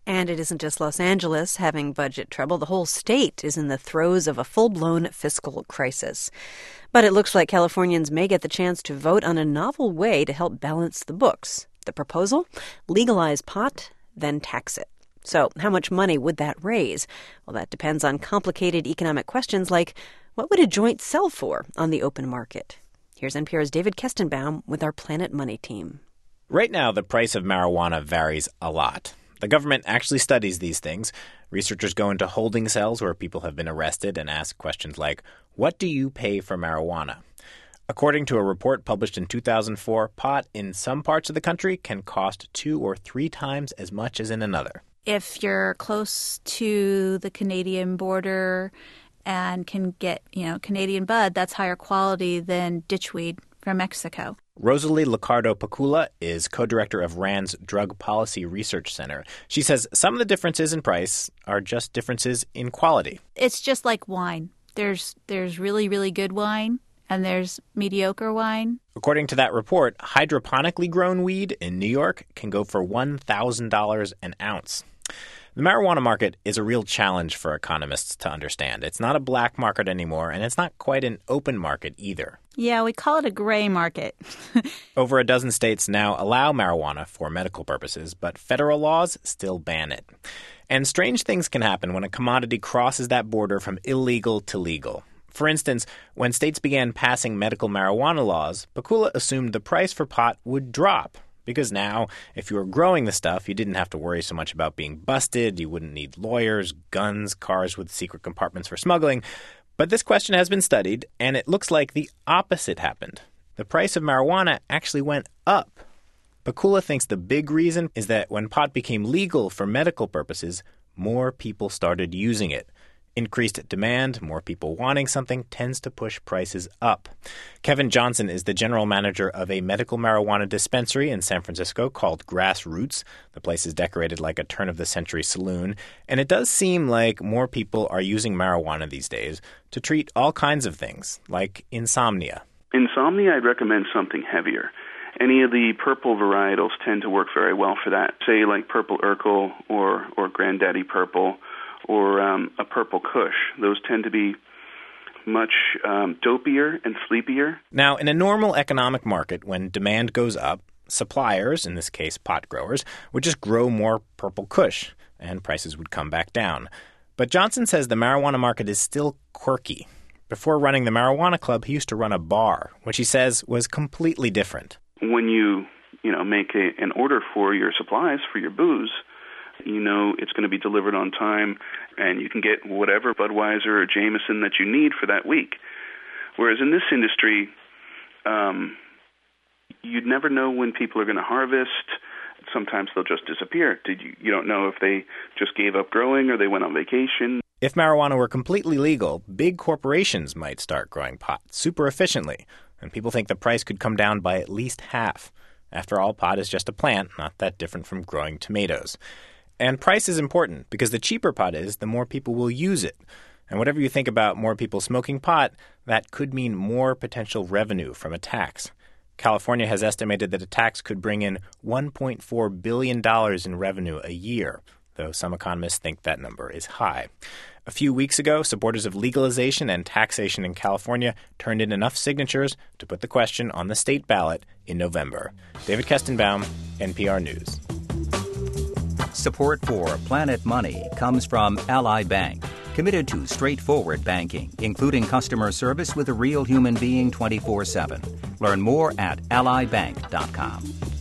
And it isn't just Los Angeles having budget trouble. The whole state is in the throes of a full-blown fiscal crisis. But it looks like Californians may get the chance to vote on a novel way to help balance the books. The proposal? Legalize pot, then tax it. So how much money would that raise? Well, that depends on complicated economic questions like, what would a joint sell for on the open market? Here's NPR's David Kestenbaum with our Planet Money team. Right now, the price of marijuana varies a lot. The government actually studies these things. Researchers go into holding cells where people have been arrested and ask questions like, what do you pay for marijuana? According to a report published in 2004, pot in some parts of the country can cost 2 or 3 times as much as in another. If you're close to the Canadian border and can get, Canadian bud, that's higher quality than ditchweed from Mexico. Rosalie Liccardo-Pacula is co-director of RAND's Drug Policy Research Center. She says some of the differences in price are just differences in quality. It's just like wine. There's really, really good wine, and there's mediocre wine. According to that report, hydroponically grown weed in New York can go for $1,000 an ounce. The marijuana market is a real challenge for economists to understand. It's not a black market anymore, and it's not quite an open market either. Yeah, we call it a gray market. Over a dozen states now allow marijuana for medical purposes, but federal laws still ban it. And strange things can happen when a commodity crosses that border from illegal to legal. For instance, when states began passing medical marijuana laws, Pacula assumed the price for pot would drop. Because now, if you were growing the stuff, you didn't have to worry so much about being busted. You wouldn't need lawyers, guns, cars with secret compartments for smuggling. But this question has been studied, and it looks like the opposite happened. The price of marijuana actually went up. Pacula thinks the big reason is that when pot became legal for medical purposes, more people started using it. Increased demand, more people wanting something, tends to push prices up. Kevin Johnson is the general manager of a medical marijuana dispensary in San Francisco called Grassroots. The place is decorated like a turn-of-the-century saloon. And it does seem like more people are using marijuana these days to treat all kinds of things, like insomnia. Insomnia, I'd recommend something heavier. Any of the purple varietals tend to work very well for that. Say like Purple Urkel or Granddaddy Purple, or a Purple Kush. Those tend to be much dopier and sleepier. Now, in a normal economic market, when demand goes up, suppliers, in this case pot growers, would just grow more Purple Kush, and prices would come back down. But Johnson says the marijuana market is still quirky. Before running the Marijuana Club, he used to run a bar, which he says was completely different. When you make an order for your supplies, for your booze, it's going to be delivered on time, and you can get whatever Budweiser or Jameson that you need for that week. Whereas in this industry, you'd never know when people are going to harvest. Sometimes they'll just disappear. You don't know if they just gave up growing or they went on vacation. If marijuana were completely legal, big corporations might start growing pot super efficiently, and people think the price could come down by at least half. After all, pot is just a plant, not that different from growing tomatoes. And price is important because the cheaper pot is, the more people will use it. And whatever you think about more people smoking pot, that could mean more potential revenue from a tax. California has estimated that a tax could bring in $1.4 billion in revenue a year, though some economists think that number is high. A few weeks ago, supporters of legalization and taxation in California turned in enough signatures to put the question on the state ballot in November. David Kestenbaum, NPR News. Support for Planet Money comes from Ally Bank, committed to straightforward banking, including customer service with a real human being 24/7. Learn more at allybank.com.